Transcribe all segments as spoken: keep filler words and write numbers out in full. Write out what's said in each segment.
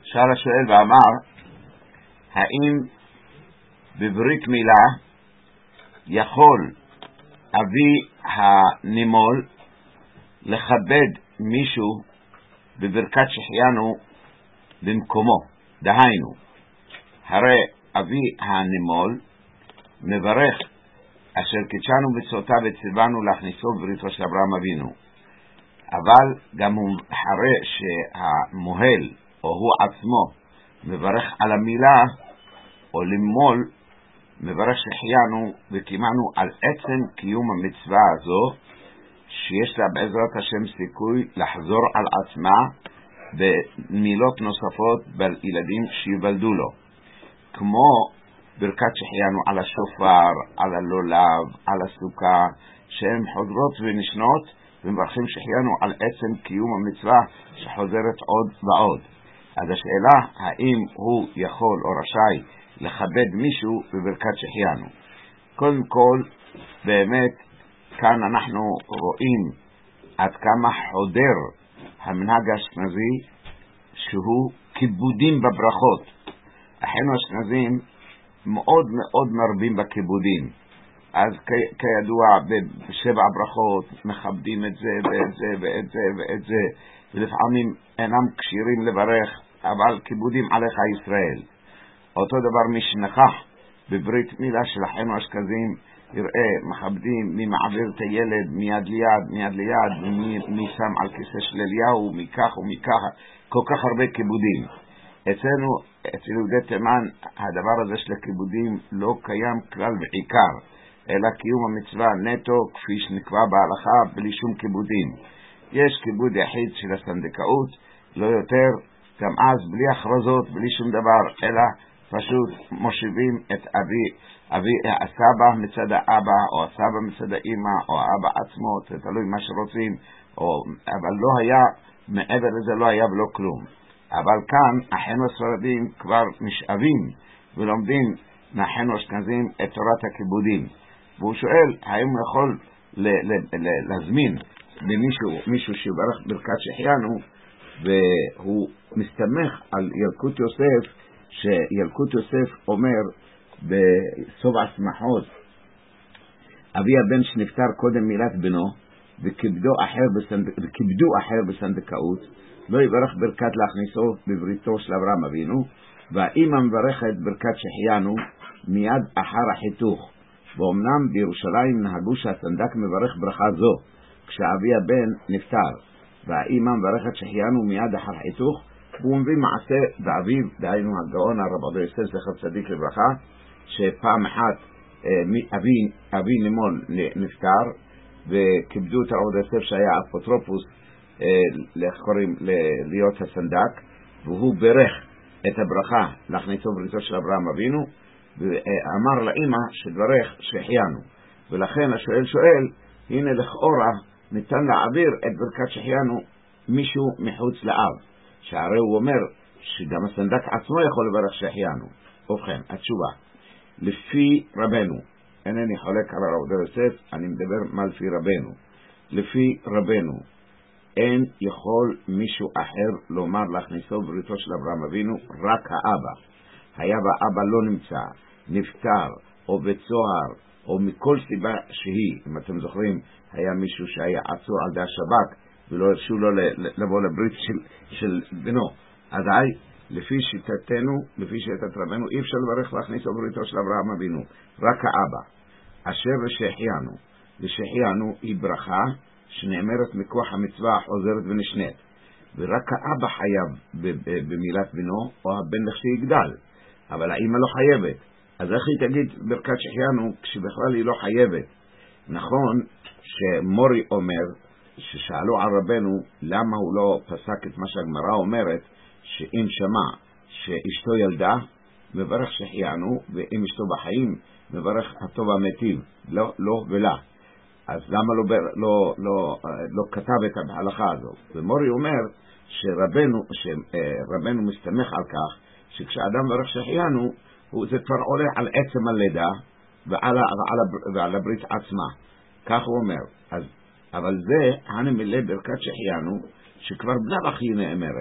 שאל השואל ואמר, האם בברית מילה יכול אבי הנימול לכבד מישהו בברכת שהחיינו במקומו? דהיינו, הרי אבי הנימול מברך אשר קידשנו בצאותיו וציוונו להכניסו בבריתו של אברהם אבינו, אבל גם הוא אחרי שהמוהל או הוא עצמו מברך על המילה או למול, מברך שהחיינו וקימנו על עצם קיום המצווה הזו, שיש לה בעזרת השם סיכוי לחזור על עצמה במילות נוספות בילדים שיבלדו לו, כמו ברכת שהחיינו על השופר, על הלולב, על הסוכה, שהן חוזרות ונשנות, ומברכים שהחיינו על עצם קיום המצווה שחוזרת עוד ועוד. אז השאלה, האם הוא יכול או רשאי לכבד מישהו בברכת שהחיינו? קודם כל, באמת, כאן אנחנו רואים עד כמה חודר המנהג האשכנזי שהוא כיבודים בברכות. אחינו האשכנזים מאוד מאוד מרבים בכיבודים. אז כידוע בשבע ברכות מכבדים את זה ואת זה ואת זה ואת זה, ולפעמים אינם קשירים לברך, אבל כיבודים עליך ישראל. אותו דבר מי שנכח בברית מילה של אחינו האשכנזים יראה, מכבדים מי מעביר את הילד מיד ליד, מיד ליד, ומי מי שם על כיסא של אליהו, מכך ומכך, כל כך הרבה כיבודים. אצלנו, אצל יהודי תימן, הדבר הזה של הכיבודים לא קיים כלל ועיקר, אלא קיום המצווה נטו כפי שנקבע בהלכה בלי שום כיבודים. יש כיבוד יחיד של הסנדקאות, לא יותר, גם אז בלי הכרזות, בלי שום דבר, אלא פשוט מושיבים את אבי, אבי הסבא מצד האבא, או הסבא מצד האמא, או האבא עצמו, זה תלוי מה שרוצים, או, אבל לא היה, מעבר לזה לא היה ולא כלום. אבל כאן אחינו הספרדים כבר משאבים ולומדים מאחינו האשכנזים את תורת הכיבודים, והוא שואל האם הוא יכול ל- ל- ל- להזמין למישהו מישהו שברך ברכת שהחיינו, והוא מסתמך על ילקוט יוסף, שילקוט יוסף אומר בסוף השמחות, אבי הבן שנפטר קודם מילת בנו וכיבדו אחר בסנד... וכיבדו אחר בסנדקאות, לא יברך ברכת להכניסו בבריתו של אברהם אבינו, והאמא מברכת ברכת שהחיינו מיד אחר החיתוך. ואומנם בירושלים נהגו שהסנדק מברך ברכה זו כשאבי הבן נפטר, והאמא מברכת שהחיינו מיד אחר החיתוך. והוא מביא מעשה באביו, דהיינו הגאון הרב עובדיה יוסף זכר צדיק לברכה, שפעם אחת אבי, אבי נימול נפטר, וכיבדו את הרב עובדיה יוסף שהיה אפוטרופוס לחקורים להיות הסנדק, והוא ברך את הברכה להכניסו בריתו של אברהם אבינו, ואמר לאמא שדברך שהחיינו. ולכן השואל שואל, הנה לכאורה ניתן להעביר את ברכת שהחיינו מישהו מחוץ לאב, שהרי הוא אומר שגם הסנדק עצמו יכול לברך שהחיינו. ובכן, התשובה, לפי רבנו, אינני חולק על הרב עובדיה יוסף, אני מדבר מה לפי רבנו. לפי רבנו, אין יכול מישהו אחר לומר להכניסו בריתו של אברהם אבינו, רק האבא. היה והאבא לא נמצא, נפטר, או בצוהר, או מכל סיבה שהיא. אם אתם זוכרים, היה מישהו שהיה עצור על די השב"כ, ולא הרשו לו לבוא לברית של, של בנו. אז היי, לפי שיטתנו, לפי שיטת רבנו, אי אפשר לברך להכניסו בריתו של אברהם אבינו, רק האבא. אשר לשחיינו, לשחיינו היא ברכה שנאמרת מכוח המצווה החוזרת ונשנית, ורק האבא חייב במילת בנו, או הבן לכשיגדל, אבל האמא לא חייבת. אז איך היא תגיד ברכת שהחיינו כשבכלל היא לא חייבת? נכון שמורי אומר, ששאלו על רבנו למה הוא לא פסק את מה שהגמרא אומרת, שאם שמע שאשתו ילדה מברך שהחיינו, ואם אשתו בחיים מברך הטוב המטיב, לא, לא ולה. אז למה לא, לא, לא, לא כתב את ההלכה הזו? ומורי אומר שרבנו, שרבנו מסתמך על כך שכשאדם מברך שהחיינו, זה כבר עולה על עצם הלידה ועל, ועל, ועל הברית עצמה. כך הוא אומר. אז אבל זה הנמלא ברכת שהחיינו, שכבר בלב אחי נאמרת.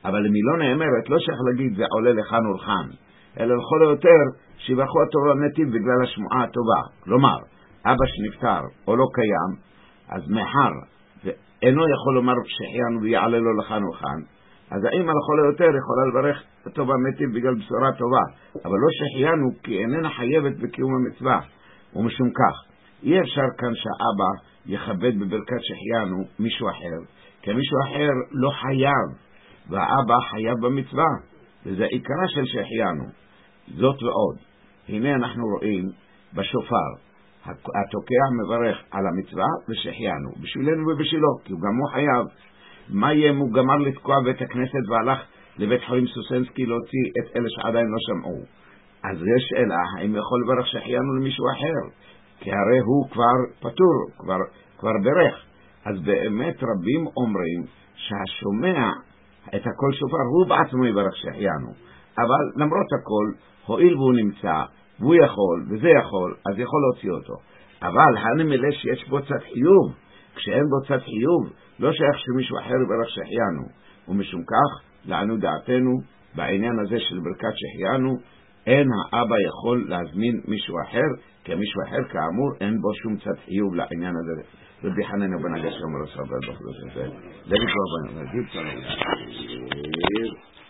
אבל אם היא לא נאמרת, לא שייך להגיד זה עולה לכאן ולכאן, אלא לכל היותר שיבחו התורה נתיב בגלל השמועה הטובה. כלומר, אבא שנפטר או לא קיים, אז מחר אינו יכול לומר שהחיינו ויעלה לו לכאן ולכאן, אז האמא לכל היותר יכולה לברך הטובה נתיב בגלל בשורה טובה, אבל לא שהחיינו כי איננה חייבת בקיום המצווה. ומשום כך, אי אפשר כאן שהאבא יכבד בברכת שהחיינו מישהו אחר, כי מישהו אחר לא חייב, והאבא חייב במצווה, וזה עיקרה של שהחיינו. זאת ועוד, הנה אנחנו רואים בשופר, התוקע מברך על המצווה ושהחיינו, בשבילנו ובשבילו, כי הוא גם הוא חייב. מה יהיה אם הוא גמר לתקוע בית הכנסת והלך לבית חולים סוסנסקי להוציא את אלה שעדיין לא שמעו? אז יש שאלה, האם יכול לברך שהחיינו למישהו אחר? כי הרי הוא כבר פטור, כבר, כבר ברך. אז באמת רבים אומרים שהשומע את הכל שופר הוא בעצמו יברך שהחיינו. אבל למרות הכל, הואיל והוא נמצא, והוא יכול, וזה יכול, אז יכול להוציא אותו. אבל הנמלה שיש בו צד חיוב, כשאין בו צד חיוב, לא שייך שמישהו אחר יברך שהחיינו. ומשום כך, לענו דעתנו, בעניין הזה של ברכת שהחיינו, אין האבא יכול להזמין מישהו אחר, כי מישהו אחר כאמור אין בו שום צד חיוב לעניין הזה. רבי חנניה בן הגשם רס"ב בחדש הזה. דוד רבנו, נגיד צלם.